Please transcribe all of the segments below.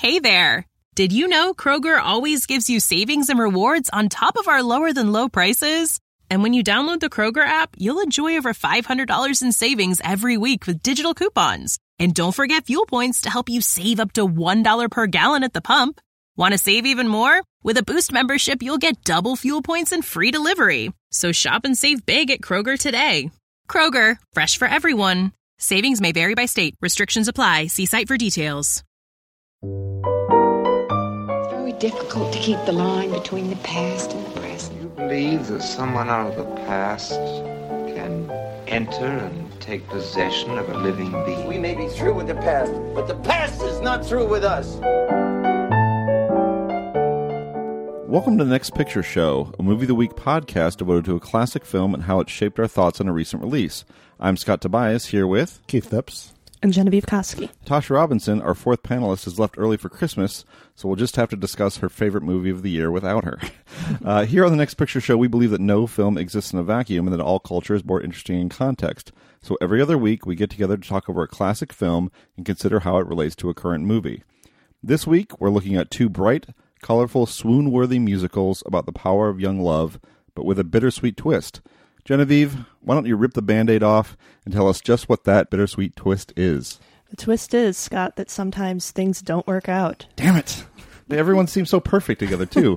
Hey there! Did you know Kroger always gives you savings and rewards on top of our lower-than-low prices? And when you download the Kroger app, you'll enjoy over $500 in savings every week with digital coupons. And don't forget fuel points to help you save up to $1 per gallon at the pump. Want to save even more? With a Boost membership, you'll get double fuel points and free delivery. So shop and save big at Kroger today. Kroger, fresh for everyone. Savings may vary by state. Restrictions apply. See site for details. It's very difficult to keep the line between the past and the present. You believe that someone out of the past can enter and take possession of a living being? We may be through with the past, but the past is not through with us. Welcome to the Next Picture Show, a Movie of the Week podcast devoted to a classic film and how it shaped our thoughts on a recent release. I'm Scott Tobias, here with Keith Phipps and Genevieve Koski. Tasha Robinson, our fourth panelist, has left early for Christmas, so we'll just have to discuss her favorite movie of the year without her. Here on the Next Picture Show, we believe that no film exists in a vacuum and that all culture is more interesting in context. So every other week, we get together to talk over a classic film and consider how it relates to a current movie. This week, we're looking at two bright, colorful, swoon-worthy musicals about the power of young love, but with a bittersweet twist. Genevieve, why don't you rip the Band-Aid off and tell us just what that bittersweet twist is? The twist is, Scott, that sometimes things don't work out. Damn it! Everyone seems so perfect together, too.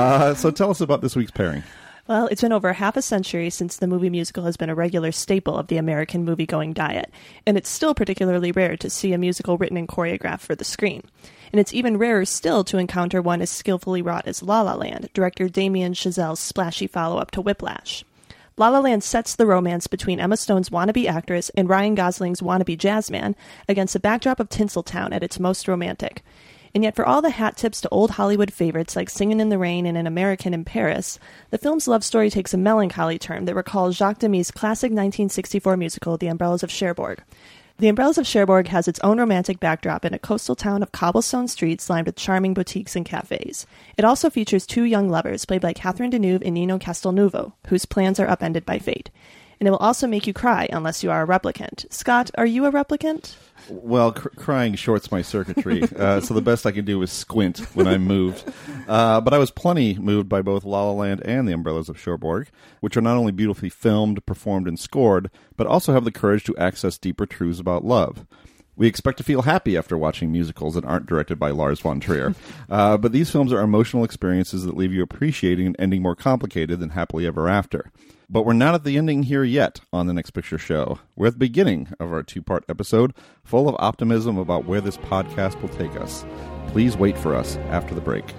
So tell us about this week's pairing. Well, it's been over half a century since the movie musical has been a regular staple of the American movie-going diet, and it's still particularly rare to see a musical written and choreographed for the screen. And it's even rarer still to encounter one as skillfully wrought as La La Land, director Damien Chazelle's splashy follow-up to Whiplash. La La Land sets the romance between Emma Stone's wannabe actress and Ryan Gosling's wannabe jazzman against a backdrop of Tinseltown at its most romantic. And yet for all the hat tips to old Hollywood favorites like Singin' in the Rain and An American in Paris, the film's love story takes a melancholy turn that recalls Jacques Demy's classic 1964 musical, The Umbrellas of Cherbourg. The Umbrellas of Cherbourg has its own romantic backdrop in a coastal town of cobblestone streets lined with charming boutiques and cafes. It also features two young lovers, played by Catherine Deneuve and Nino Castelnuovo, whose plans are upended by fate. And it will also make you cry unless you are a replicant. Scott, are you a replicant? Well, crying shorts my circuitry, so the best I can do is squint when I'm moved. But I was plenty moved by both La La Land and The Umbrellas of Cherbourg, which are not only beautifully filmed, performed, and scored, but also have the courage to access deeper truths about love. We expect to feel happy after watching musicals that aren't directed by Lars von Trier. But these films are emotional experiences that leave you appreciating an ending more complicated than Happily Ever After. But we're not at the ending here yet on the Next Picture Show. We're at the beginning of our two-part episode, full of optimism about where this podcast will take us. Please wait for us after the break.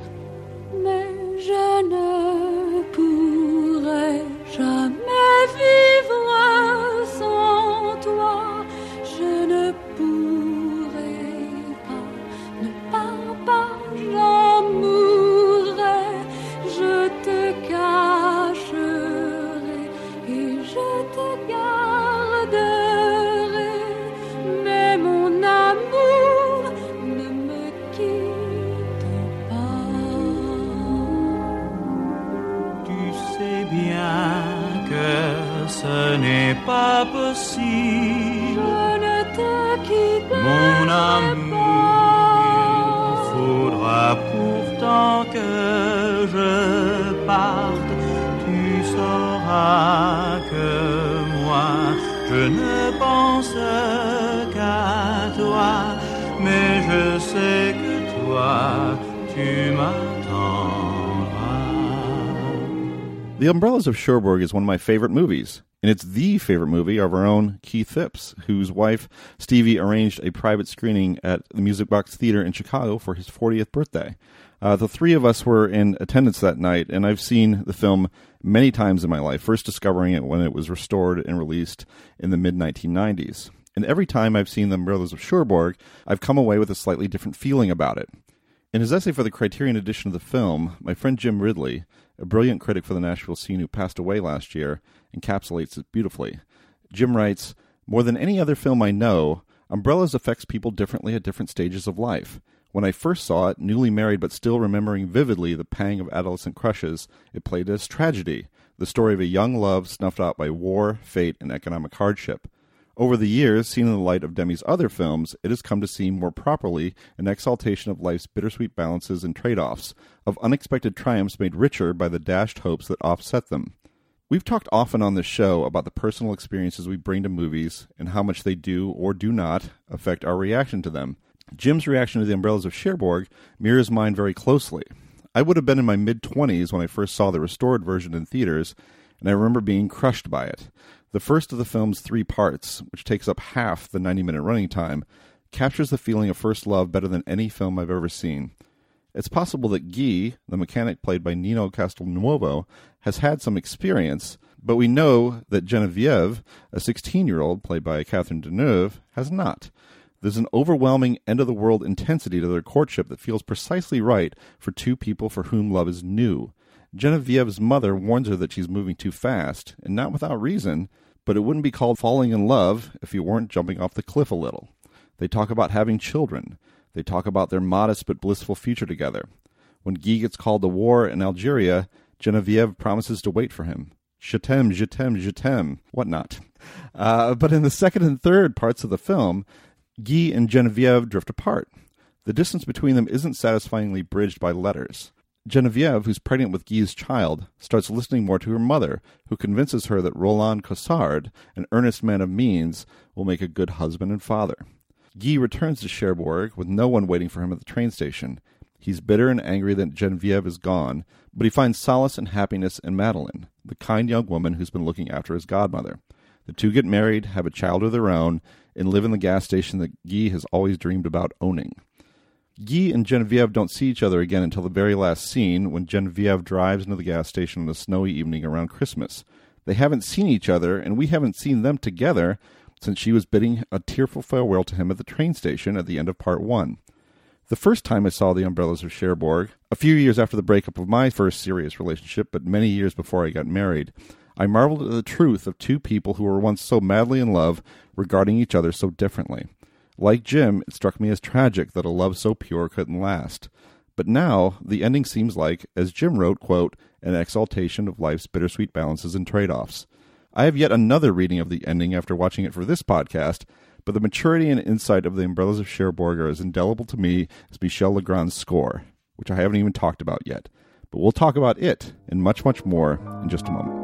Mais je ne pourrai jamais vivre sans toi. Je ne pourrai pas, ne pars pas, j'en mourrai. Je te cacherai. Je te garderai, mais mon amour ne me quitte pas. Tu sais bien que ce n'est pas possible. Je ne te quitterai mon amour, il faudra pourtant que je parte. Tu sauras que moi, je ne pense qu'à toi, mais je sais que toi, tu m'attendras. The Umbrellas of Cherbourg is one of my favorite movies, and it's the favorite movie of our own Keith Phipps, whose wife, Stevie, arranged a private screening at the Music Box Theater in Chicago for his 40th birthday. The three of us were in attendance that night, and I've seen the film many times in my life, first discovering it when it was restored and released in the mid-1990s. And every time I've seen The Umbrellas of Cherbourg, I've come away with a slightly different feeling about it. In his essay for the Criterion edition of the film, my friend Jim Ridley, a brilliant critic for the Nashville Scene who passed away last year, encapsulates it beautifully. Jim writes, "More than any other film I know, Umbrellas affects people differently at different stages of life. When I first saw it, newly married but still remembering vividly the pang of adolescent crushes, it played as tragedy, the story of a young love snuffed out by war, fate, and economic hardship. Over the years, seen in the light of Demme's other films, it has come to seem more properly an exaltation of life's bittersweet balances and trade-offs, of unexpected triumphs made richer by the dashed hopes that offset them. We've talked often on this show about the personal experiences we bring to movies and how much they do or do not affect our reaction to them. Jim's reaction to The Umbrellas of Cherbourg mirrors mine very closely. I would have been in my mid-20s when I first saw the restored version in theaters, and I remember being crushed by it. The first of the film's 3 parts, which takes up half the 90-minute running time, captures the feeling of first love better than any film I've ever seen. It's possible that Guy, the mechanic played by Nino Castelnuovo, has had some experience, but we know that Genevieve, a 16-year-old played by Catherine Deneuve, has not. There's an overwhelming end-of-the-world intensity to their courtship that feels precisely right for 2 people for whom love is new. Genevieve's mother warns her that she's moving too fast, and not without reason, but it wouldn't be called falling in love if you weren't jumping off the cliff a little. They talk about having children. They talk about their modest but blissful future together. When Guy gets called to war in Algeria, Genevieve promises to wait for him. Je t'aime, je t'aime, je t'aime, whatnot. But in the second and third parts of the film, Guy and Genevieve drift apart. The distance between them isn't satisfyingly bridged by letters. Genevieve, who's pregnant with Guy's child, starts listening more to her mother, who convinces her that Roland Cossard, an earnest man of means, will make a good husband and father. Guy returns to Cherbourg with no one waiting for him at the train station. He's bitter and angry that Genevieve is gone, but he finds solace and happiness in Madeleine, the kind young woman who's been looking after his godmother. The 2 get married, have a child of their own, and live in the gas station that Guy has always dreamed about owning. Guy and Genevieve don't see each other again until the very last scene, when Genevieve drives into the gas station on a snowy evening around Christmas. They haven't seen each other, and we haven't seen them together since she was bidding a tearful farewell to him at the train station at the end of part 1. The first time I saw The Umbrellas of Cherbourg, a few years after the breakup of my first serious relationship, but many years before I got married, I marveled at the truth of 2 people who were once so madly in love regarding each other so differently. Like Jim, it struck me as tragic that a love so pure couldn't last. But now, the ending seems like, as Jim wrote, quote, an exaltation of life's bittersweet balances and trade-offs. I have yet another reading of the ending after watching it for this podcast, but the maturity and insight of The Umbrellas of Cherbourg are as indelible to me as Michel Legrand's score, which I haven't even talked about yet. But we'll talk about it and much, much more in just a moment.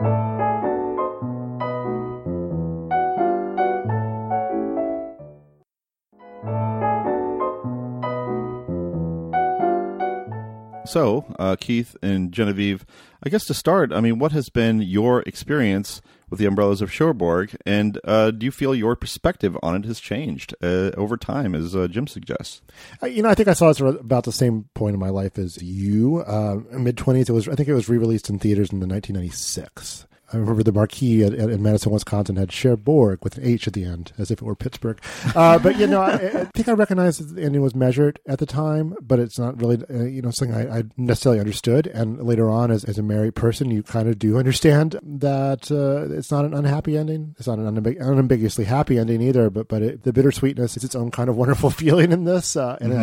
So, Keith and Genevieve, I guess to start, I mean, what has been your experience with The Umbrellas of Cherbourg, and do you feel your perspective on it has changed over time, as Jim suggests? I think I saw this about the same point in my life as you. Mid-20s, I think it was re-released in theaters in 1996. I remember the marquee in Madison, Wisconsin had Cherbourg with an H at the end, as if it were Pittsburgh. But, I think I recognized that the ending was measured at the time, but it's not really, something I necessarily understood. And later on, as a married person, you kind of do understand that it's not an unhappy ending. It's not an unambiguously happy ending either, but the bittersweetness is its own kind of wonderful feeling in this.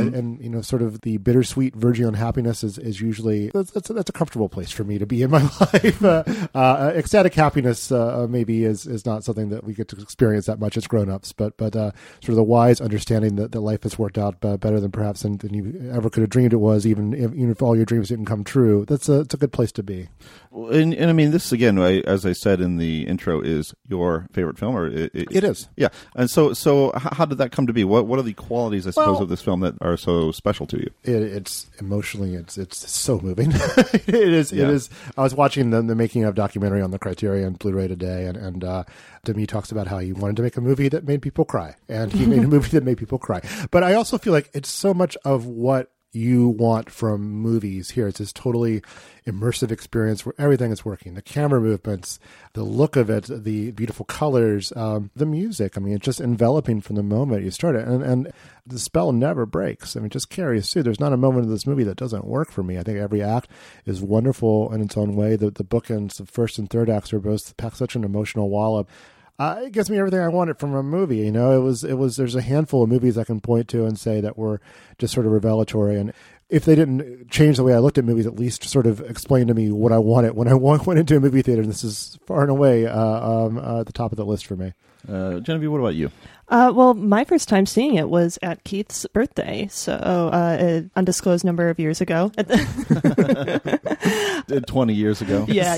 And sort of the bittersweet verging on happiness is usually, that's a comfortable place for me to be in my life. Ecstatic happiness maybe is not something that we get to experience that much as grown-ups, but sort of the wise understanding that life has worked out better than perhaps than you ever could have dreamed it was, even if all your dreams didn't come true. It's a good place to be. And I mean, this again, as I said in the intro, is your favorite film, or it is. Yeah, and so how did that come to be? What are the qualities, I suppose, of this film that are so special to you? It's emotionally, it's so moving. It is. Yeah. It is. I was watching the making of documentary on the Criterion Blu-ray today, and Demi talks about how he wanted to make a movie that made people cry, and he made a movie that made people cry. But I also feel like it's so much of what you want from movies here. It's this totally immersive experience where everything is working. The camera movements, the look of it, the beautiful colors, the music. I mean, it's just enveloping from the moment you start it. And the spell never breaks. I mean, it just carries through. There's not a moment of this movie that doesn't work for me. I think every act is wonderful in its own way. The bookends, the first and third acts are both pack such an emotional wallop. It gives me everything I wanted from a movie. It was, there's a handful of movies I can point to and say that were just sort of revelatory. And if they didn't change the way I looked at movies, at least sort of explain to me what I wanted when I went into a movie theater. And this is far and away at the top of the list for me. Genevieve, what about you? Well, my first time seeing it was at Keith's birthday, so an undisclosed number of years ago. 20 years ago. Yeah.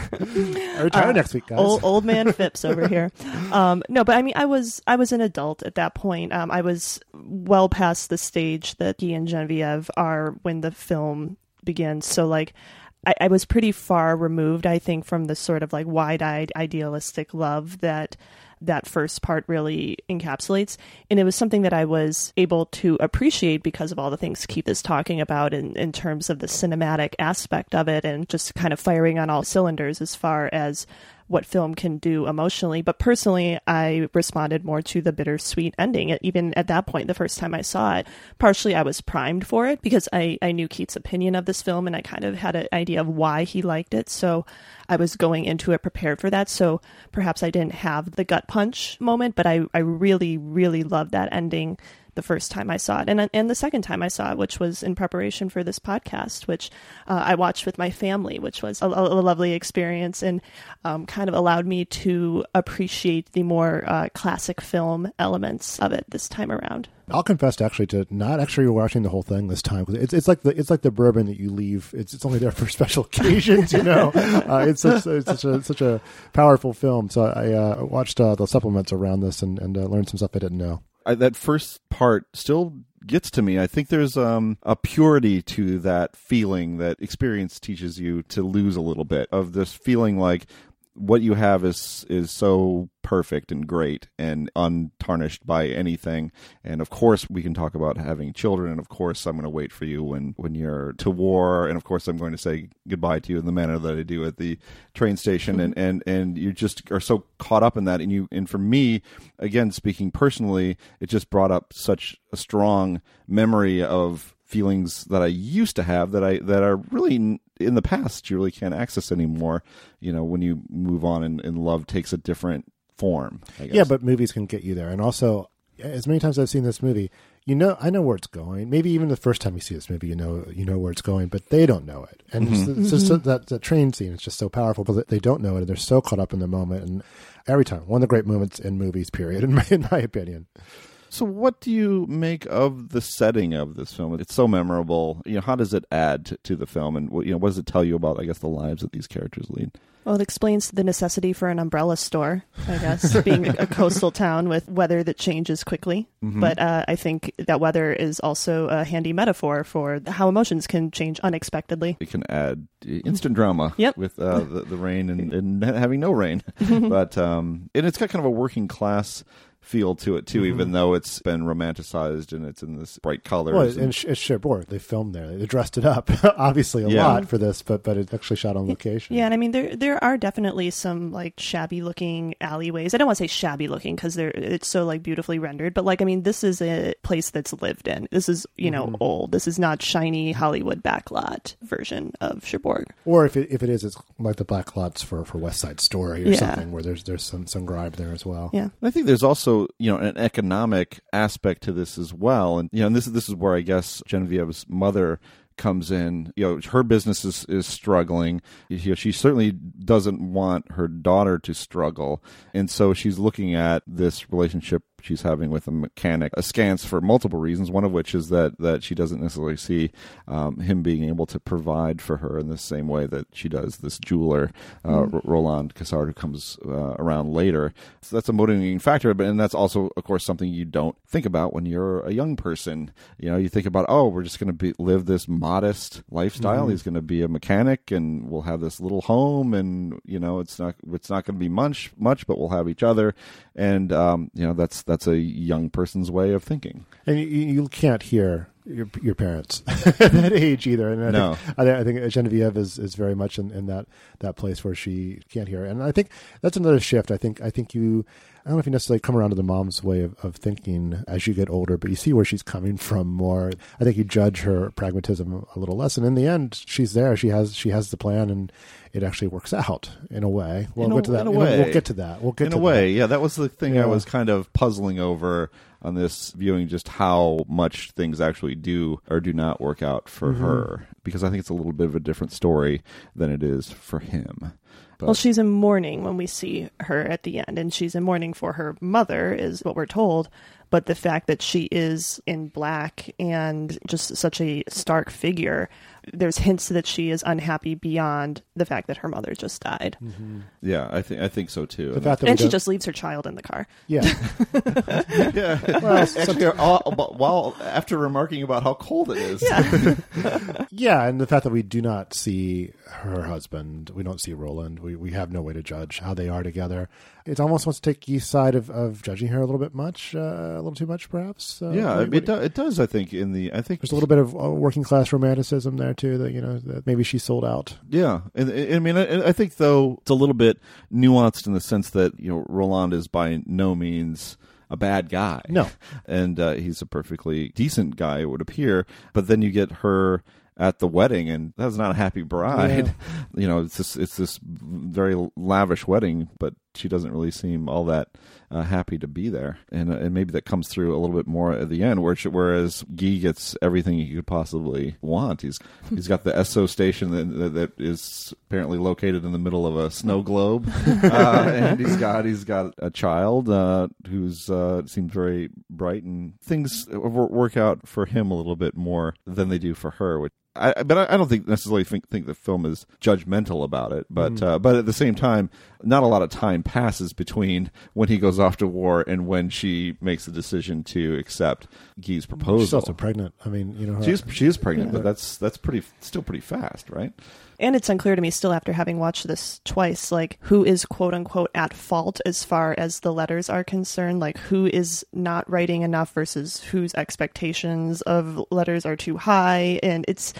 I retire next week, guys. Old man Phipps over here. No, but I mean, I was an adult at that point. I was well past the stage that he and Genevieve are when the film begins. So, like, I was pretty far removed, I think, from the sort of like wide-eyed idealistic love that first part really encapsulates. And it was something that I was able to appreciate because of all the things Keith is talking about in terms of the cinematic aspect of it and just kind of firing on all cylinders as far as what film can do emotionally. But personally, I responded more to the bittersweet ending. Even at that point, the first time I saw it, partially I was primed for it because I knew Keith's opinion of this film and I kind of had an idea of why he liked it. So I was going into it prepared for that. So perhaps I didn't have the gut punch moment, but I really, really loved that ending the first time I saw it. And the second time I saw it, which was in preparation for this podcast, which I watched with my family, which was a lovely experience and kind of allowed me to appreciate the more classic film elements of it this time around. I'll confess actually to not actually watching the whole thing this time because it's like the bourbon that you leave. It's only there for special occasions, you know. It's such a powerful film. So I watched the supplements around this and learned some stuff I didn't know. That first part still gets to me. I think there's a purity to that feeling that experience teaches you to lose a little bit of this feeling like what you have is so perfect and great and untarnished by anything. And of course, we can talk about having children. And of course, I'm going to wait for you when you're to war. And of course, I'm going to say goodbye to you in the manner that I do at the train station. And you just are so caught up in that. And for me, again, speaking personally, it just brought up such a strong memory of feelings that I used to have that are really in the past you really can't access anymore. You know, when you move on and love takes a different form, I guess. Yeah, but movies can get you there. And also, as many times as I've seen this movie, I know where it's going. Maybe even the first time you see this movie, you know where it's going, but they don't know it. And it's just that train scene is just so powerful because they don't know it and they're so caught up in the moment. And every time, one of the great moments in movies, period, in my opinion. So what do you make of the setting of this film? It's so memorable. You know, how does it add to the film? And what does it tell you about, I guess, the lives that these characters lead? Well, it explains the necessity for an umbrella store, I guess, being a coastal town with weather that changes quickly. Mm-hmm. But I think that weather is also a handy metaphor for how emotions can change unexpectedly. It can add instant drama with the rain and having no rain. But and it's got kind of a working class feel to it too, even though it's been romanticized and it's in this bright colors. Well, and it's Cherbourg. They filmed there. They dressed it up, obviously a lot for this, but it's actually shot on location. Yeah, and I mean there are definitely some like shabby looking alleyways. I don't want to say shabby looking because it's so like beautifully rendered, but like I mean this is a place that's lived in. This is old. This is not shiny Hollywood backlot version of Cherbourg. Or if it is, it's like the backlots for West Side Story or something where there's some grime there as well. Yeah, I think there's also an economic aspect to this as well. And, this is where I guess Genevieve's mother comes in. Her business is struggling. She certainly doesn't want her daughter to struggle. And so she's looking at this relationship she's having with a mechanic askance for multiple reasons, one of which is that she doesn't necessarily see him being able to provide for her in the same way that she does this jeweler, Roland Cassard, who comes around later. So that's a motivating factor, and that's also, of course, something you don't think about when you're a young person. You think about, we're just going to live this modest lifestyle. He's going to be a mechanic, and we'll have this little home, and it's not going to be much, but we'll have each other, and that's a young person's way of thinking. And you can't hear your parents at that age either. And I think Genevieve is very much in that place where she can't hear. And I think that's another shift. I think you, I don't know if you necessarily come around to the mom's way of thinking as you get older, but you see where she's coming from more. I think you judge her pragmatism a little less. And in the end, she's there. She has the plan, and it actually works out in a way. We'll In get to that. a way. We'll get to that. We'll get in to a way, that. yeah. That was the thing Yeah. I was kind of puzzling over on this viewing, just how much things actually do or do not work out for her, because I think it's a little bit of a different story than it is for him. But, Well, she's in mourning when we see her at the end, and she's in mourning for her mother, is what we're told. But the fact that she is in black and just such a stark figure, there's hints that she is unhappy beyond the fact that her mother just died. yeah, I think so too. The fact that we And she don't- just leaves her child in the car. Yeah. yeah. Well, Actually, while after remarking about how cold it is, Yeah, and the fact that we do not see her husband, we don't see Roland, we have no way to judge how they are together. It almost wants to take Guy's side of judging her a little bit much, a little too much, perhaps. yeah, it does. I think There's a little bit of working class romanticism there too. That maybe she sold out. Yeah, and I mean, I think though it's a little bit nuanced in the sense that Roland is by no means a bad guy. No, and he's a perfectly decent guy, it would appear. But then you get her at the wedding, and that's not a happy bride. Yeah. It's this very lavish wedding, but she doesn't really seem all that happy to be there, and maybe that comes through a little bit more at the end, whereas Guy gets everything he could possibly want. He's got the Esso station that is apparently located in the middle of a snow globe, and he's got a child who's seems very bright, and things work out for him a little bit more than they do for her. But I don't necessarily think the film is judgmental about it. But at the same time, not a lot of time passes between when he goes off to war and when she makes the decision to accept Guy's proposal. She's also pregnant. I mean, she is pregnant, but that's still pretty fast, right? And it's unclear to me still after having watched this twice, like who is quote unquote at fault as far as the letters are concerned, like who is not writing enough versus whose expectations of letters are too high. And it's,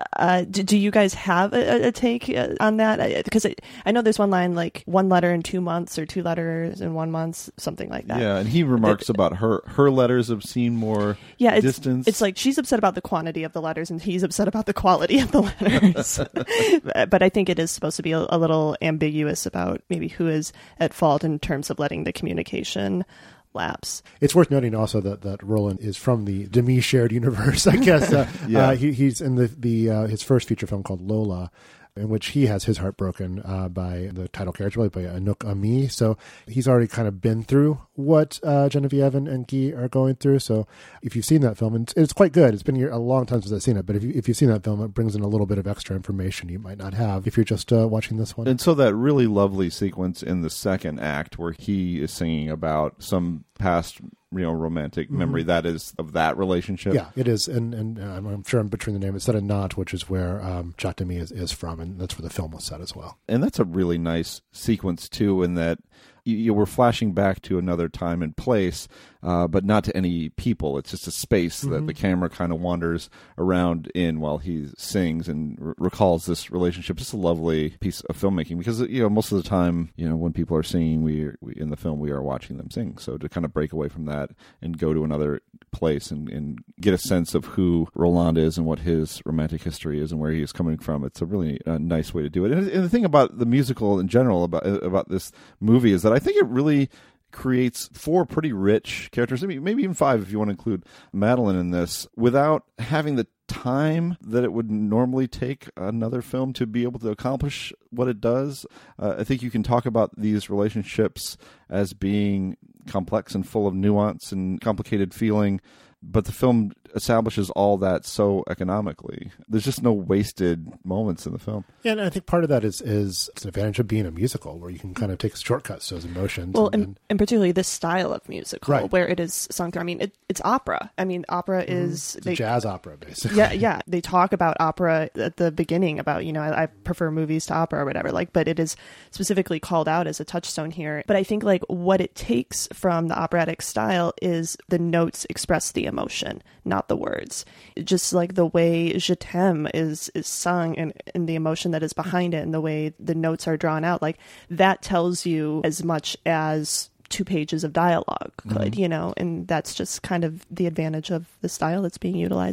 do you guys have a take on that? Because I know there's one line like 1 letter in 2 months or 2 letters in 1 month, something like that. Yeah, and he remarks about her letters have seen more distance. It's like she's upset about the quantity of the letters and he's upset about the quality of the letters. But I think it is supposed to be a little ambiguous about maybe who is at fault in terms of letting the communication lapse. It's worth noting also that Roland is from the Demi shared universe, I guess. He's in the his first feature film called Lola, in which he has his heart broken by the title character, played by Anouk Ami. So he's already kind of been through what Genevieve and Guy are going through. So if you've seen that film, and it's quite good. It's been a long time since I've seen it, but if you've seen that film, it brings in a little bit of extra information you might not have if you're just watching this one. And so that really lovely sequence in the second act where he is singing about some past romantic memory that is of that relationship. Yeah, it is, and I'm sure I'm butchering the name. It's set in Nantes, which is where Jacques Demy is from, and that's where the film was set as well. And that's a really nice sequence too, in that you were flashing back to another time and place, but not to any people. It's just a space that the camera kind of wanders around in while he sings and recalls this relationship. Just a lovely piece of filmmaking, because most of the time, when people are singing, we in the film we are watching them sing. So to kind of break away from that and go to another place and get a sense of who Roland is and what his romantic history is and where he is coming from, it's a really nice way to do it. And the thing about the musical in general about this movie is that I think it really creates 4 pretty rich characters, maybe even 5 if you want to include Madeline in this, without having the time that it would normally take another film to be able to accomplish what it does. I think you can talk about these relationships as being complex and full of nuance and complicated feeling, but the film establishes all that so economically. There's just no wasted moments in the film. Yeah, and I think part of that is it's an advantage of being a musical, where you can kind of take shortcuts to those emotions. Well, and particularly this style of musical, right, where it is sung through. I mean, it's opera. I mean, opera is... It's a jazz opera, basically. Yeah. They talk about opera at the beginning, about, I prefer movies to opera or whatever, but it is specifically called out as a touchstone here. But I think, what it takes from the operatic style is the notes express the emotion, not the words. Just like the way Je t'aime is sung and the emotion that is behind it and the way the notes are drawn out, that tells you as much as 2 pages of dialogue could, and that's just kind of the advantage of the style that's being utilized here.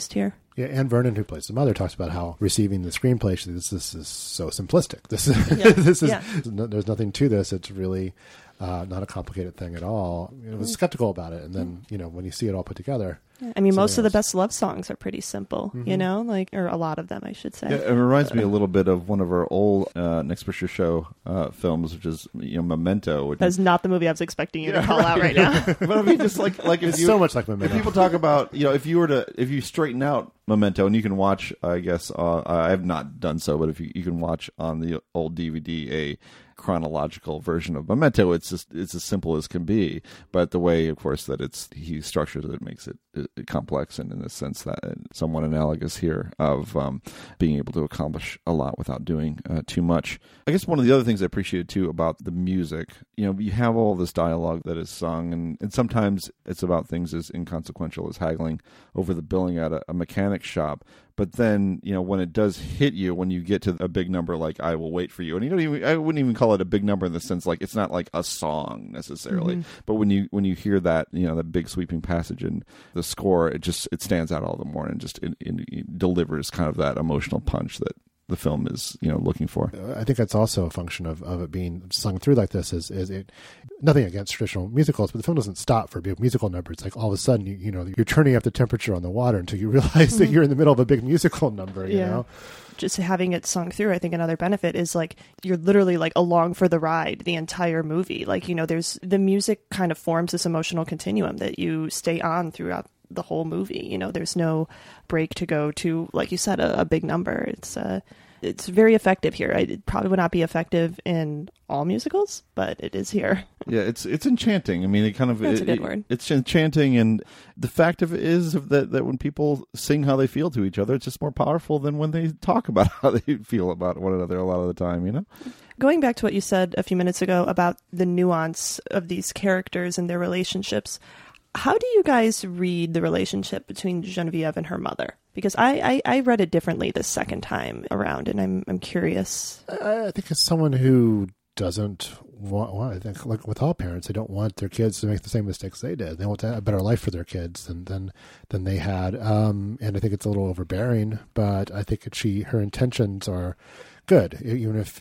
Yeah, Anne Vernon, who plays the mother, talks about how receiving the screenplay, she says, this is so simplistic. This is, there's nothing to this. It's really not a complicated thing at all. I was skeptical about it. And then, when you see it all put together. I mean, most of the best love songs are pretty simple, or a lot of them, I should say. Yeah, it reminds me a little bit of one of our old Next Picture Show films, which is Memento. Which That's not the movie I was expecting you to call out right now. But I mean, just like if it's so much like Memento. If people talk about, if you straighten out Memento, and you can watch, I guess, I have not done so, but if you can watch on the old DVD a chronological version of Memento, it's as simple as can be, but the way, of course, that he structures it makes it complex, and in the sense that somewhat analogous here of being able to accomplish a lot without doing too much. I guess one of the other things I appreciated too about the music, you have all this dialogue that is sung, and sometimes it's about things as inconsequential as haggling over the billing at a mechanic shop. But then, when it does hit you, when you get to a big number like "I Will Wait for You," and I wouldn't even call it a big number in the sense like it's not like a song necessarily. But when you hear that, that big sweeping passage in the score, it stands out all the more, and just it delivers kind of that emotional punch that the film is looking for. I think that's also a function of it being sung through like this. Is it nothing against traditional musicals, but the film doesn't stop for big musical numbers. Like all of a sudden, you're turning up the temperature on the water until you realize that you're in the middle of a big musical number. You know. Just having it sung through, I think another benefit is like you're literally like along for the ride the entire movie. Like there's the music kind of forms this emotional continuum that you stay on throughout the whole movie. There's no break to go to, like you said, a big number. It's very effective here. It probably would not be effective in all musicals, but it is here. Yeah, it's enchanting. I mean, it kind of that's a good word. It's enchanting, and the fact of it is that when people sing how they feel to each other, it's just more powerful than when they talk about how they feel about one another a lot of the time. Going back to what you said a few minutes ago about the nuance of these characters and their relationships, how do you guys read the relationship between Genevieve and her mother? Because I read it differently this second time around, and I'm curious. I think as someone who doesn't want, I think like with all parents, they don't want their kids to make the same mistakes they did. They want a better life for their kids than they had. And I think it's a little overbearing, but I think her intentions are good, even if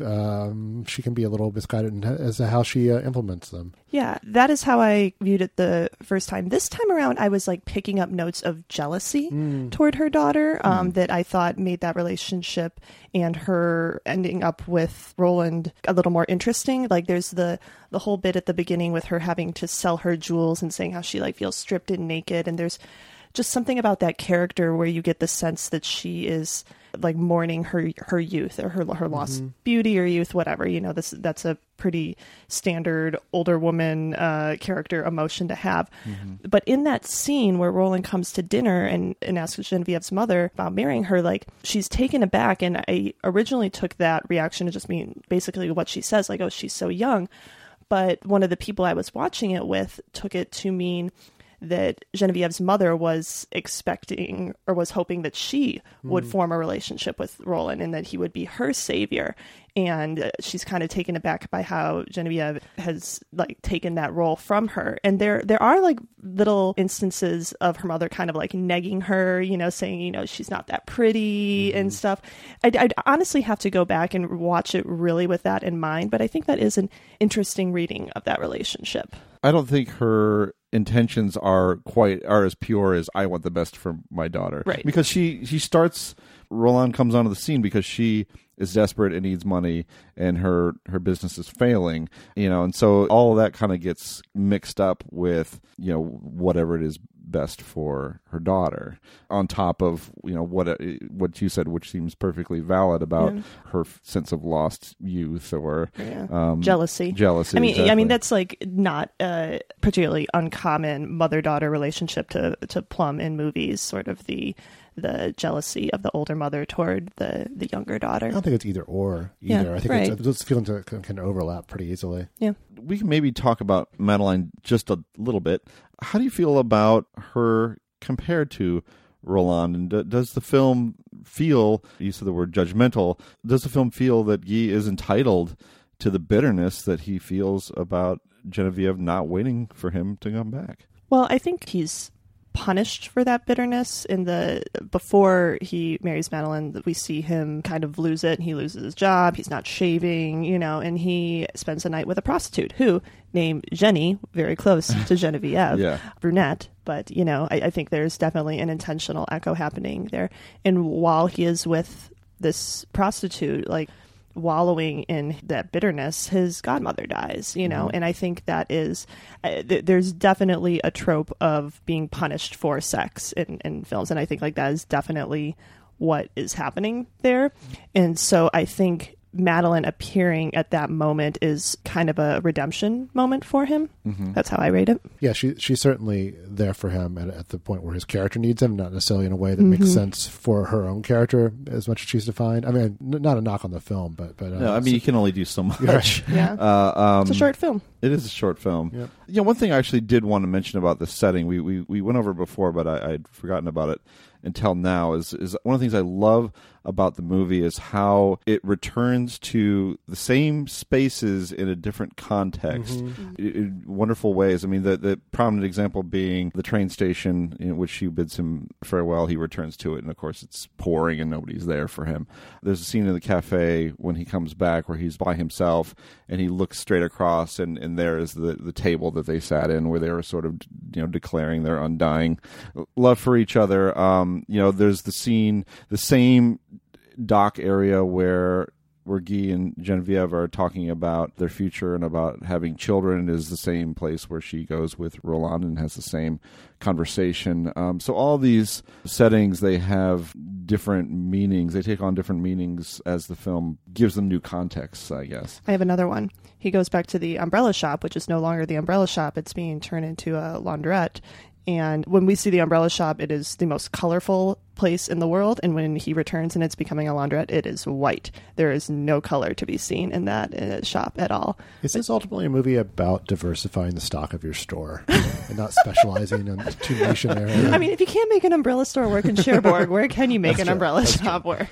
she can be a little misguided as to how she implements them. Yeah, that is how I viewed it the first time. This time around, I was like picking up notes of jealousy toward her daughter that I thought made that relationship and her ending up with Roland a little more interesting. Like there's the whole bit at the beginning with her having to sell her jewels and saying how she like feels stripped and naked. And there's just something about that character where you get the sense that she is like mourning her youth or her lost beauty or youth, whatever. That's a pretty standard older woman character emotion to have. But in that scene where Roland comes to dinner and asks Genevieve's mother about marrying her, like she's taken aback. And I originally took that reaction to just mean basically what she says, like, oh, she's so young. But one of the people I was watching it with took it to mean that Genevieve's mother was expecting or was hoping that she would form a relationship with Roland and that he would be her savior. And she's kind of taken aback by how Genevieve has like taken that role from her. And there are like little instances of her mother kind of like negging her, saying, she's not that pretty and stuff. I'd honestly have to go back and watch it really with that in mind. But I think that is an interesting reading of that relationship. I don't think her intentions are as pure as I want the best for my daughter. Right. Because she starts, Roland comes onto the scene because she is desperate and needs money and her business is failing, and so all of that kind of gets mixed up with, whatever it is best for her daughter, on top of, what you said, which seems perfectly valid about her sense of lost youth or jealousy. I mean, exactly. That's like not a particularly uncommon mother-daughter relationship to plumb in movies, sort of the jealousy of the older mother toward the younger daughter. I don't think it's either or either. Yeah, I think those feelings can overlap pretty easily. Yeah. We can maybe talk about Madeline just a little bit. How do you feel about her compared to Roland? And does the film feel, you said the word judgmental, does the film feel that Guy is entitled to the bitterness that he feels about Genevieve not waiting for him to come back? Well, I think he's punished for that bitterness. Before he marries Madeline, we see him kind of lose it. He loses his job. He's not shaving, and he spends a night with a prostitute who named Jenny, very close to Genevieve, brunette. But, I think there's definitely an intentional echo happening there. And while he is with this prostitute, wallowing in that bitterness, his godmother dies, and I think that is, there's definitely a trope of being punished for sex in films, and I think that is definitely what is happening there. And so I think Madeline appearing at that moment is kind of a redemption moment for him. Mm-hmm. That's how I rate it. Yeah, she's certainly there for him at the point where his character needs him, not necessarily in a way that makes sense for her own character as much as she's defined. I mean, not a knock on the film, but no, I mean, you can only do so much. Yeah, it's a short film. It is a short film. Yep. One thing I actually did want to mention about the setting, we went over it before, but I'd forgotten about it until now, is one of the things I love about the movie is how it returns to the same spaces in a different context in wonderful ways. I mean, the prominent example being the train station in which she bids him farewell. He returns to it, and of course it's pouring and nobody's there for him. There's a scene in the cafe when he comes back where he's by himself and he looks straight across, and there is the table that they sat in where they were sort of declaring their undying love for each other. There's the scene, the same dock area where Guy and Genevieve are talking about their future and about having children, is the same place where she goes with Roland and has the same conversation. So all these settings, they have different meanings. They take on different meanings as the film gives them new contexts, I guess. I have another one. He goes back to the umbrella shop, which is no longer the umbrella shop. It's being turned into a laundrette. And when we see the umbrella shop, it is the most colorful place in the world. And when he returns and it's becoming a laundrette, it is white. There is no color to be seen in that shop at all. Is this ultimately a movie about diversifying the stock of your store and not specializing in two nation areas? I mean, if you can't make an umbrella store work in Cherbourg, where can you make an umbrella shop work?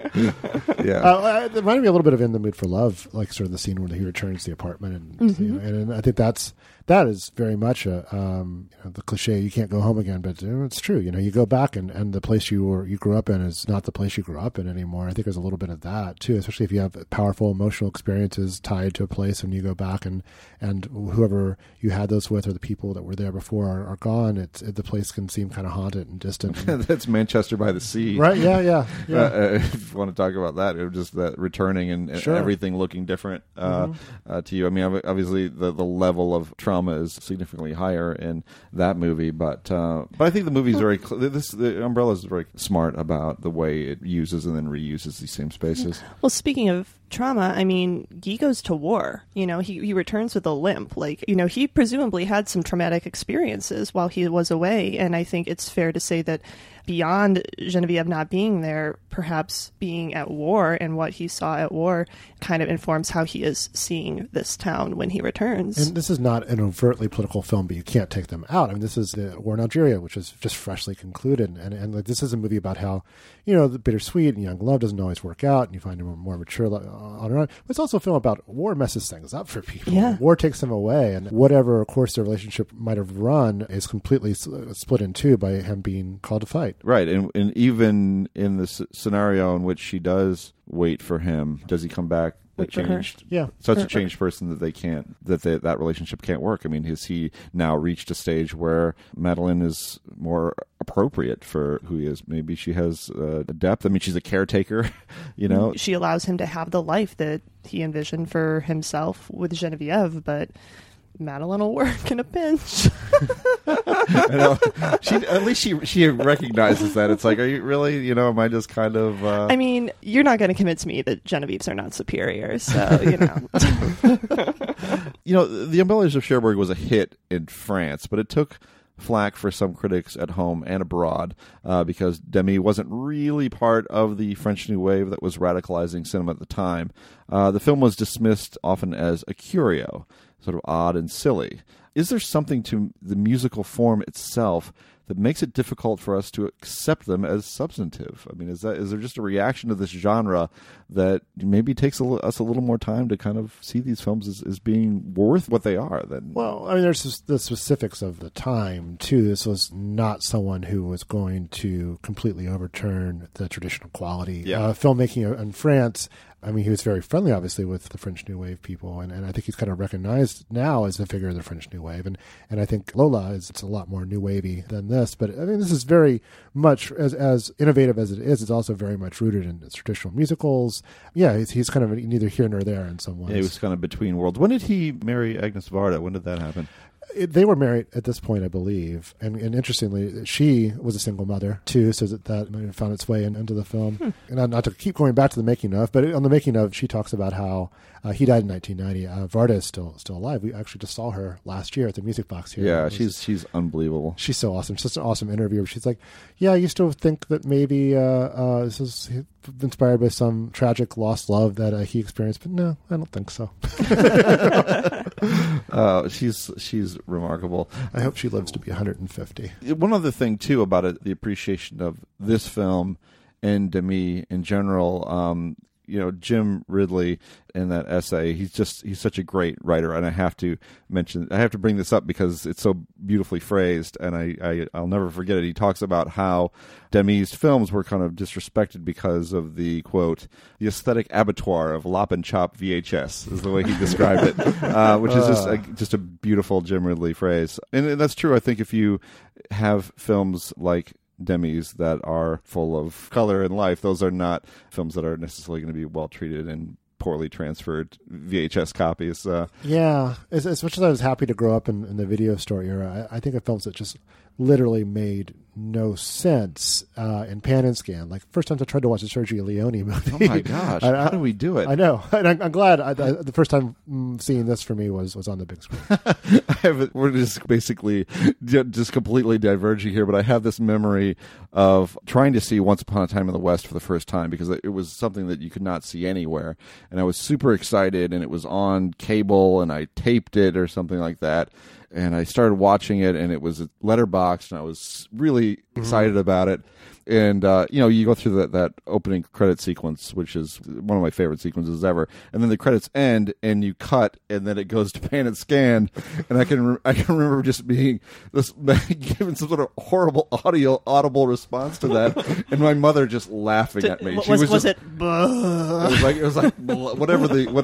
It reminded me a little bit of In the Mood for Love, like sort of the scene when he returns to the apartment. And, and I think that is very much the cliche, you can't go home again, but it's true. You go back and the place you grew up in is not the place you grew up in anymore. I think there's a little bit of that too, especially if you have powerful emotional experiences tied to a place and you go back and whoever you had those with or the people that were there before are gone. The place can seem kind of haunted and distant. That's Manchester by the Sea. Right, yeah. If you want to talk about that, it was just that returning and everything looking different to you. I mean, obviously the level of trauma is significantly higher in that movie, but I think the movie's very the Umbrella is very smart about the way it uses and then reuses these same spaces. Well, speaking of trauma, I mean, Guy goes to war. He returns with a limp. He presumably had some traumatic experiences while he was away, and I think it's fair to say that beyond Genevieve not being there, perhaps being at war and what he saw at war kind of informs how he is seeing this town when he returns. And this is not an overtly political film, but you can't take them out. I mean, this is the war in Algeria, which is just freshly concluded. And this is a movie about how, the bittersweet and young love doesn't always work out, and you find a more mature on and on. But it's also a film about war messes things up for people. Yeah. War takes them away, and whatever course their relationship might have run is completely split in two by him being called to fight. Right, and even in the scenario in which she does wait for him, does he come back changed? Yeah, such a changed person that that relationship can't work. I mean, has he now reached a stage where Madeline is more appropriate for who he is? Maybe she has a depth. I mean, she's a caretaker. She allows him to have the life that he envisioned for himself with Genevieve, but Madeline will work in a pinch. At least she recognizes that. It's like, are you really, am I just kind of... I mean, you're not going to convince me that Genevieves are not superior, so, The Umbrellas of Cherbourg was a hit in France, but it took flack for some critics at home and abroad because Demy wasn't really part of the French New Wave that was radicalizing cinema at the time. The film was dismissed often as a curio, sort of odd and silly. Is there something to the musical form itself that makes it difficult for us to accept them as substantive? I mean, is there just a reaction to this genre that maybe takes us a little more time to kind of see these films as being worth what they are? Well, I mean, there's the specifics of the time, too. This was not someone who was going to completely overturn the traditional quality. Filmmaking in France, I mean, he was very friendly, obviously, with the French New Wave people, and I think he's kind of recognized now as a figure of the French New Wave. And I think Lola it's a lot more new wavy than this. But I mean, this is very much, as innovative as it is, it's also very much rooted in its traditional musicals. Yeah, he's kind of neither here nor there in some ways. Yeah, he was kind of between worlds. When did he marry Agnes Varda? When did that happen? They were married at this point, I believe. And interestingly, she was a single mother, too, so that found its way into the film. And not to keep going back to the making of, but on the making of, she talks about how he died in 1990. Varda is still alive. We actually just saw her last year at the Music Box here. Yeah, she's unbelievable. She's so awesome. She's such an awesome interviewer. She's like, yeah, I used to think that maybe this was inspired by some tragic lost love that he experienced, but no, I don't think so. She's remarkable. I hope she lives to be 150. One other thing too about it, the appreciation of this film and Demy in general. Jim Ridley in that essay, he's such a great writer, and I have to bring this up because it's so beautifully phrased, and I'll never forget it. He talks about how Demy's films were kind of disrespected because of the, quote, the aesthetic abattoir of lop and chop VHS is the way he described it, which is just a beautiful Jim Ridley phrase. And that's true. I think if you have films like Demy's that are full of color and life, those are not films that are necessarily going to be well treated in poorly transferred VHS copies. Yeah, as much as I was happy to grow up in the video store era, I think of films that just literally made no sense in pan and scan. Like, first time I tried to watch a Sergio Leone movie. Oh my gosh, how do we do it? I know, and I'm glad. The first time seeing this for me was on the big screen. We're just basically just completely diverging here, but I have this memory of trying to see Once Upon a Time in the West for the first time because it was something that you could not see anywhere, and I was super excited, and it was on cable, and I taped it or something like that. And I started watching it, and it was letterboxed, and I was really excited about it. And, you go through that opening credit sequence, which is one of my favorite sequences ever. And then the credits end, and you cut, and then it goes to pan and scan. And I can remember just being given some sort of horrible audible response to that, and my mother just laughing at me. Was it? It was like whatever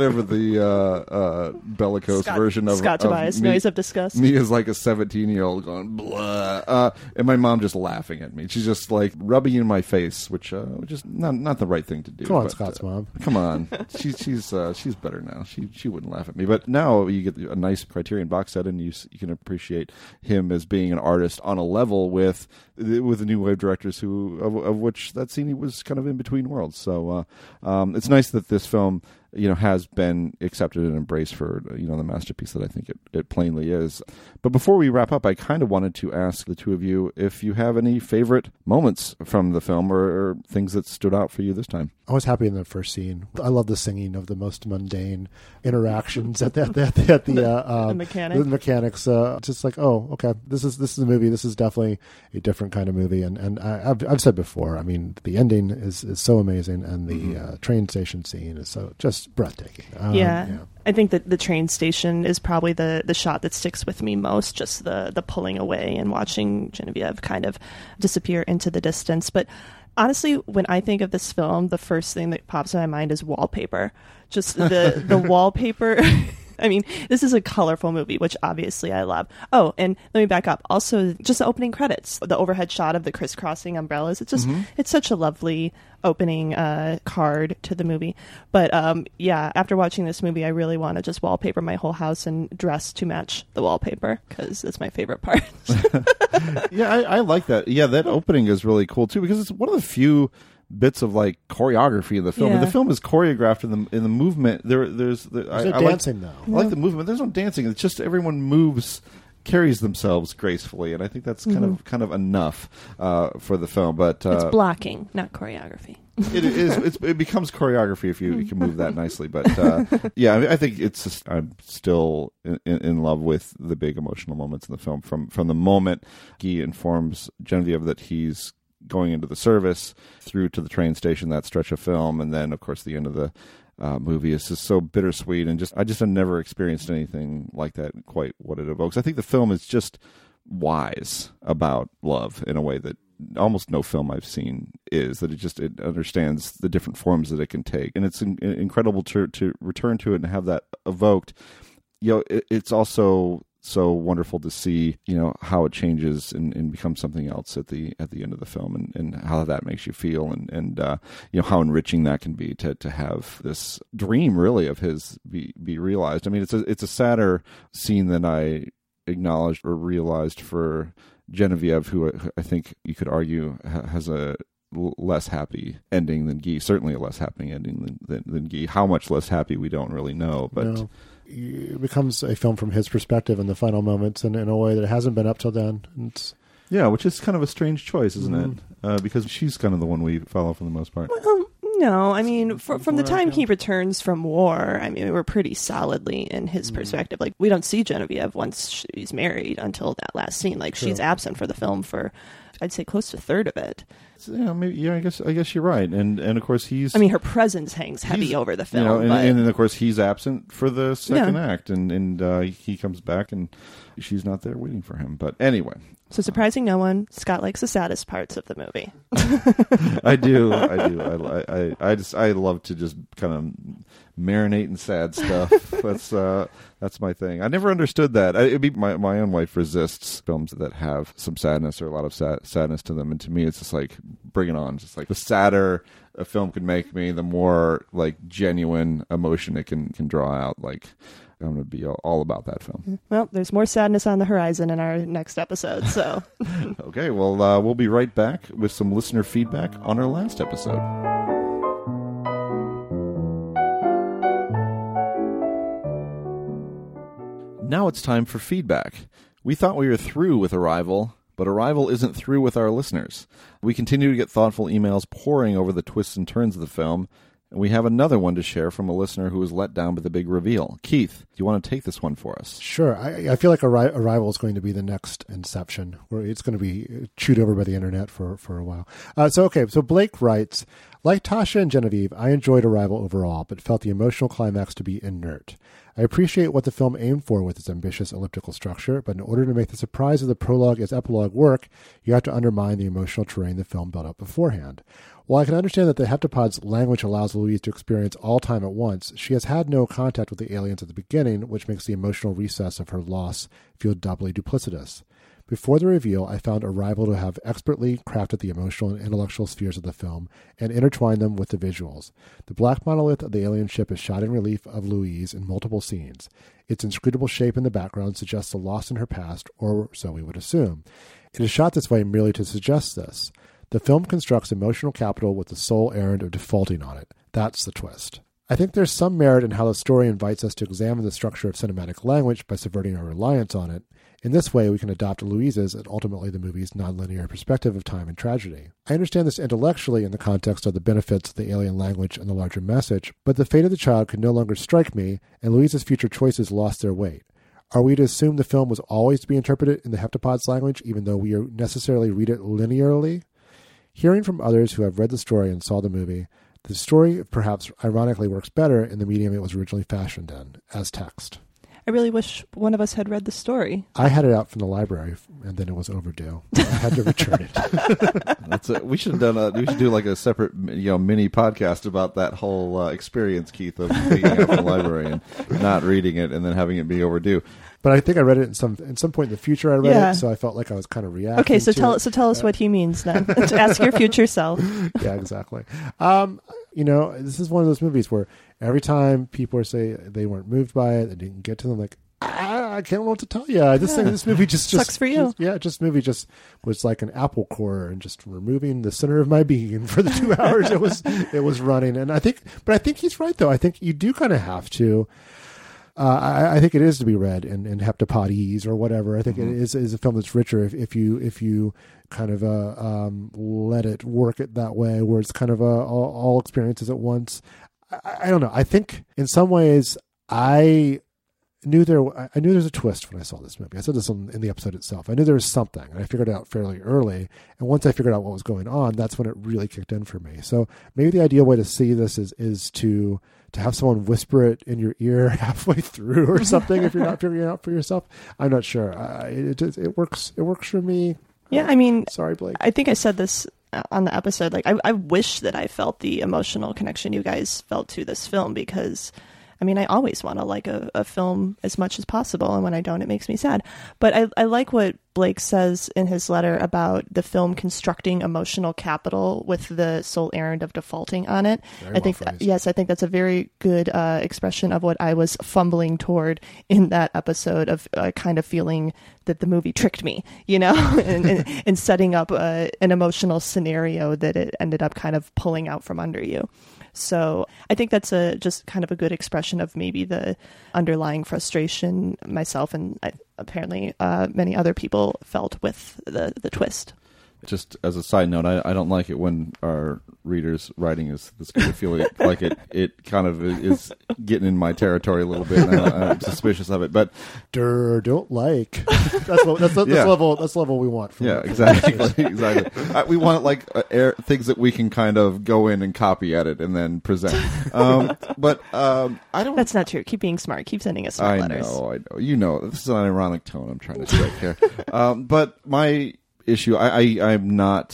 the bellicose version of Scott Tobias noise of disgust. Me as like a 17-year-old going blah, and my mom just laughing at me. She's just like rubbing you in my face, which is not the right thing to do. Come on, Scott's mom. Come on, she's better now. She wouldn't laugh at me. But now you get a nice Criterion box set, and you can appreciate him as being an artist on a level with the new wave directors of which that scene was kind of in between worlds. So it's nice that this film has been accepted and embraced for the masterpiece that I think it plainly is. But before we wrap up, I kind of wanted to ask the two of you if you have any favorite moments from the film or things that stood out for you this time. I was happy in the first scene. I love the singing of the most mundane interactions at the mechanic. The mechanics. Just like, oh, okay, this is a movie. This is definitely a different kind of movie. And I've said before, I mean, the ending is so amazing, and the train station scene is so just breathtaking. Yeah. I think that the train station is probably the shot that sticks with me most, just the pulling away and watching Genevieve kind of disappear into the distance. But honestly, when I think of this film, the first thing that pops in my mind is wallpaper. Just the wallpaper. I mean, this is a colorful movie, which obviously I love. Oh, and let me back up. Also, just the opening credits, the overhead shot of the crisscrossing umbrellas. It's just, it's such a lovely opening card to the movie. But after watching this movie, I really want to just wallpaper my whole house and dress to match the wallpaper, because that's my favorite part. Yeah, I like that. Yeah, that opening is really cool too, because it's one of the few bits of like choreography in the film. Yeah. The film is choreographed in the movement. There's dancing though. I like the movement. There's no dancing. It's just everyone carries themselves gracefully, and I think that's kind of enough for the film. But it's blocking, not choreography. It becomes choreography if you can move that nicely. But yeah, I think it's just, I'm still in love with the big emotional moments in the film. From the moment he informs Genevieve that he's going into the service, through to the train station, that stretch of film, and then of course the end of the movie is just so bittersweet, and I just have never experienced anything like that, quite what it evokes. I think the film is just wise about love in a way that almost no film I've seen is, that it understands the different forms that it can take, and it's incredible to return to it and have that evoked. It's also so wonderful to see, how it changes and becomes something else at the end of the film, and how that makes you feel, and how enriching that can be to have this dream really of his be realized. I mean, it's a sadder scene than I acknowledged or realized for Genevieve, who I think you could argue has a less happy ending than Guy. Certainly a less happy ending than Guy. How much less happy, we don't really know, but. No. It becomes a film from his perspective in the final moments, and in a way that it hasn't been up till then. Yeah, which is kind of a strange choice, isn't it? Because she's kind of the one we follow for the most part. Well, no, I mean, from the time he returns from war, I mean, we're pretty solidly in his perspective. Like, we don't see Genevieve once she's married until that last scene. Like, she's absent for the film for, I'd say, close to a third of it. Yeah, maybe. Yeah, I guess you're right. And of course he's. I mean, her presence hangs heavy over the film. And then of course he's absent for the second act, and he comes back and she's not there waiting for him. But anyway. So surprising no one, Scott likes the saddest parts of the movie. I do. I love to just kind of marinate in sad stuff. That's my thing. I never understood that. It'd be my own wife resists films that have some sadness or a lot of sadness to them, and to me, it's just like, bring it on. Just like, the sadder a film can make me, the more like genuine emotion it can draw out. Like, I'm going to be all about that film. Well, there's more sadness on the horizon in our next episode, so. Okay, well, we'll be right back with some listener feedback on our last episode. Now it's time for feedback. We thought we were through with Arrival, but Arrival isn't through with our listeners. We continue to get thoughtful emails pouring over the twists and turns of the film, and we have another one to share from a listener who was let down by the big reveal. Keith, do you want to take this one for us? Sure. I feel like Arrival is going to be the next Inception, where it's going to be chewed over by the internet for a while. So Blake writes, like Tasha and Genevieve, I enjoyed Arrival overall, but felt the emotional climax to be inert. I appreciate what the film aimed for with its ambitious elliptical structure, but in order to make the surprise of the prologue as epilogue work, you have to undermine the emotional terrain the film built up beforehand. While I can understand that the heptapod's language allows Louise to experience all time at once, she has had no contact with the aliens at the beginning, which makes the emotional recess of her loss feel doubly duplicitous. Before the reveal, I found Arrival to have expertly crafted the emotional and intellectual spheres of the film and intertwined them with the visuals. The black monolith of the alien ship is shot in relief of Louise in multiple scenes. Its inscrutable shape in the background suggests a loss in her past, or so we would assume. It is shot this way merely to suggest this. The film constructs emotional capital with the sole errand of defaulting on it. That's the twist. I think there's some merit in how the story invites us to examine the structure of cinematic language by subverting our reliance on it. In this way, we can adopt Louise's and ultimately the movie's nonlinear perspective of time and tragedy. I understand this intellectually in the context of the benefits of the alien language and the larger message, but the fate of the child could no longer strike me, and Louise's future choices lost their weight. Are we to assume the film was always to be interpreted in the heptapod's language, even though we necessarily read it linearly? Hearing from others who have read the story and saw the movie, the story perhaps ironically works better in the medium it was originally fashioned in, as text. I really wish one of us had read the story. I had it out from the library, and then it was overdue. I had to return it. We should have done. We should do like a separate, mini podcast about that whole experience, Keith, of taking it out from the library and not reading it, and then having it be overdue. But I think I read it in some point in the future. I read it, so I felt like I was kind of reacting. Okay, so tell us what he means then. To ask your future self. Yeah, exactly. This is one of those movies where every time people say they weren't moved by it, they didn't get to them, like, I can't know what to tell you. This movie just sucks for you. This movie just was like an apple core and just removing the center of my being for the 2 hours it was running. And I think he's right though. I think you do kind of have to. I think it is to be read in heptapodese or whatever. I think it is a film that's richer if you kind of let it work it that way, where it's kind of all experiences at once. I don't know. I think in some ways I knew there was a twist when I saw this movie. I said this in the episode itself. I knew there was something, and I figured it out fairly early. And once I figured out what was going on, that's when it really kicked in for me. So maybe the ideal way to see this is to have someone whisper it in your ear halfway through or something if you're not figuring it out for yourself. I'm not sure. It works. It works for me. Yeah, I mean, sorry, Blake. I think I said this on the episode. Like, I wish that I felt the emotional connection you guys felt to this film, because I mean, I always want to like a film as much as possible, and when I don't, it makes me sad. But I like what Blake says in his letter about the film constructing emotional capital with the sole errand of defaulting on it. I think that's a very good expression of what I was fumbling toward in that episode of kind of feeling that the movie tricked me, and setting up an emotional scenario that it ended up kind of pulling out from under you. So I think that's just kind of a good expression of maybe the underlying frustration myself and apparently many other people felt with the twist. Just as a side note, I don't like it when our readers' writing is this kind of feeling like it kind of is getting in my territory a little bit. And I'm suspicious of it, but don't like. That's level we want. Exactly. We want like things that we can kind of go in and copy edit and then present. But I don't. That's not true. Keep being smart. Keep sending us smart letters. I know. You know, this is an ironic tone I'm trying to strike here. But my issue, I'm not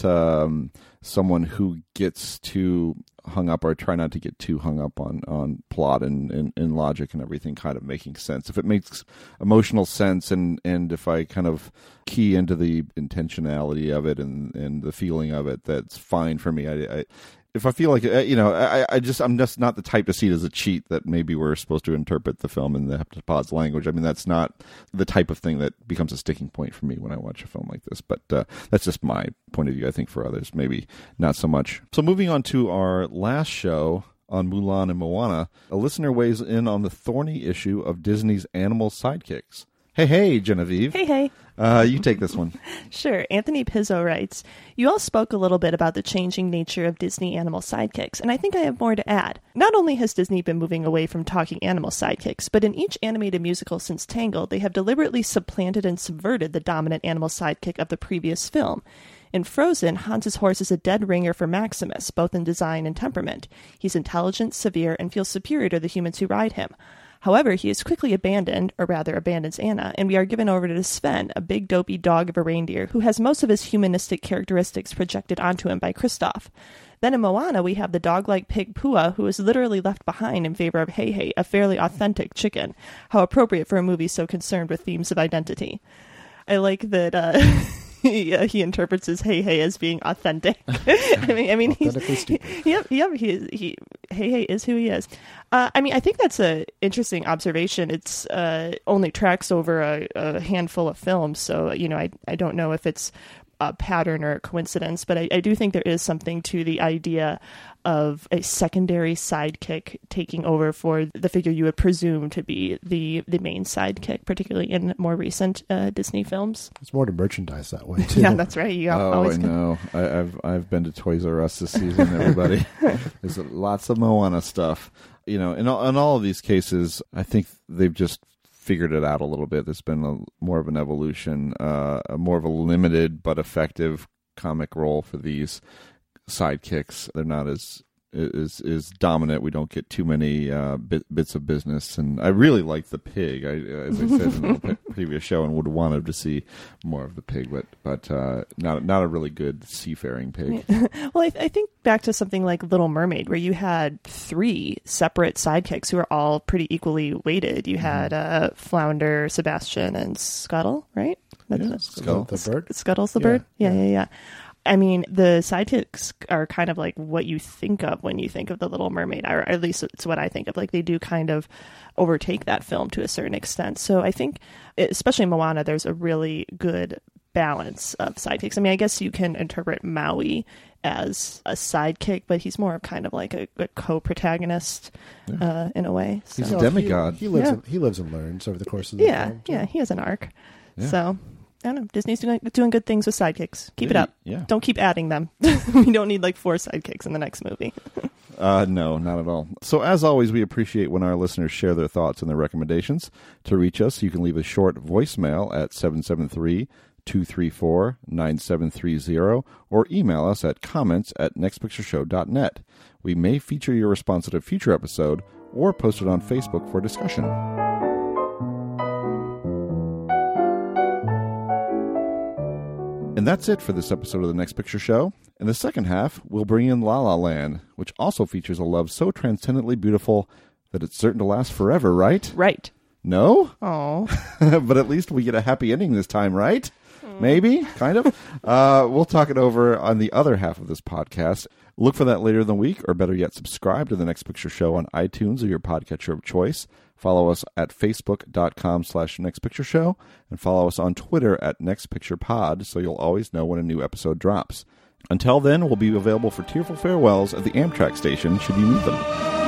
someone who gets too hung up, or try not to get too hung up on plot and logic and everything kind of making sense. If it makes emotional sense and if I kind of key into the intentionality of it and the feeling of it, that's fine for me. If I feel like, I'm just not the type to see it as a cheat that maybe we're supposed to interpret the film in the Heptapods language. I mean, that's not the type of thing that becomes a sticking point for me when I watch a film like this. But that's just my point of view. I think for others, maybe not so much. So moving on to our last show on Mulan and Moana, a listener weighs in on the thorny issue of Disney's animal sidekicks. Hey, Genevieve. Hey. You take this one. Sure. Anthony Pizzo writes, you all spoke a little bit about the changing nature of Disney animal sidekicks, and I think I have more to add. Not only has Disney been moving away from talking animal sidekicks, but in each animated musical since Tangled, they have deliberately supplanted and subverted the dominant animal sidekick of the previous film. In Frozen, Hans's horse is a dead ringer for Maximus, both in design and temperament. He's intelligent, severe, and feels superior to the humans who ride him. However, he is quickly abandoned, or rather abandons Anna, and we are given over to Sven, a big dopey dog of a reindeer who has most of his humanistic characteristics projected onto him by Kristoff. Then in Moana, we have the dog-like pig Pua, who is literally left behind in favor of Hei, a fairly authentic chicken. How appropriate for a movie so concerned with themes of identity. I like that he interprets his Hei as being authentic. I mean, he's stupid. Yep. Hei is who he is. I think that's an interesting observation. It's only tracks over a handful of films, so I don't know if it's a pattern or a coincidence, but I do think there is something to the idea of a secondary sidekick taking over for the figure you would presume to be the main sidekick, particularly in more recent Disney films. It's more to merchandise that way too. Yeah, that's right. I know. I've been to Toys R Us this season. Everybody, there's lots of Moana stuff. In all of these cases, I think they've just figured it out a little bit. There's been more of an evolution, more of a limited but effective comic role for these sidekicks. They're not as dominant. We don't get too many bits of business, and I really like the pig. As I said in the previous show, and would have wanted to see more of the pig, but not a really good seafaring pig. Well, I think back to something like Little Mermaid, where you had 3 separate sidekicks who are all pretty equally weighted. You had Flounder, Sebastian, and Scuttle, right? Scuttle, the bird. Scuttle's the bird. Yeah. I mean, the sidekicks are kind of like what you think of when you think of The Little Mermaid, or at least it's what I think of. Like, they do kind of overtake that film to a certain extent. So I think, especially in Moana, there's a really good balance of sidekicks. I mean, I guess you can interpret Maui as a sidekick, but he's more of kind of like a co-protagonist in a way. So. He's a demigod. He lives and learns over the course of the film. Yeah, he has an arc. Yeah. So I don't know. Disney's doing good things with sidekicks. Keep it up. Yeah. Don't keep adding them. We don't need like 4 sidekicks in the next movie. No, not at all. So as always, we appreciate when our listeners share their thoughts and their recommendations. To reach us, you can leave a short voicemail at 773-234-9730 or email us at comments@nextpictureshow.net. We may feature your response at a future episode or post it on Facebook for discussion. And that's it for this episode of The Next Picture Show. In the second half, we'll bring in La La Land, which also features a love so transcendently beautiful that it's certain to last forever, right? Right. No? Oh. But at least we get a happy ending this time, right? Maybe? Kind of? We'll talk it over on the other half of this podcast. Look for that later in the week, or better yet, subscribe to The Next Picture Show on iTunes or your podcatcher of choice. Follow us at facebook.com/nextpictureshow and follow us on Twitter at nextpicturepod so you'll always know when a new episode drops. Until then, we'll be available for tearful farewells at the Amtrak station should you need them.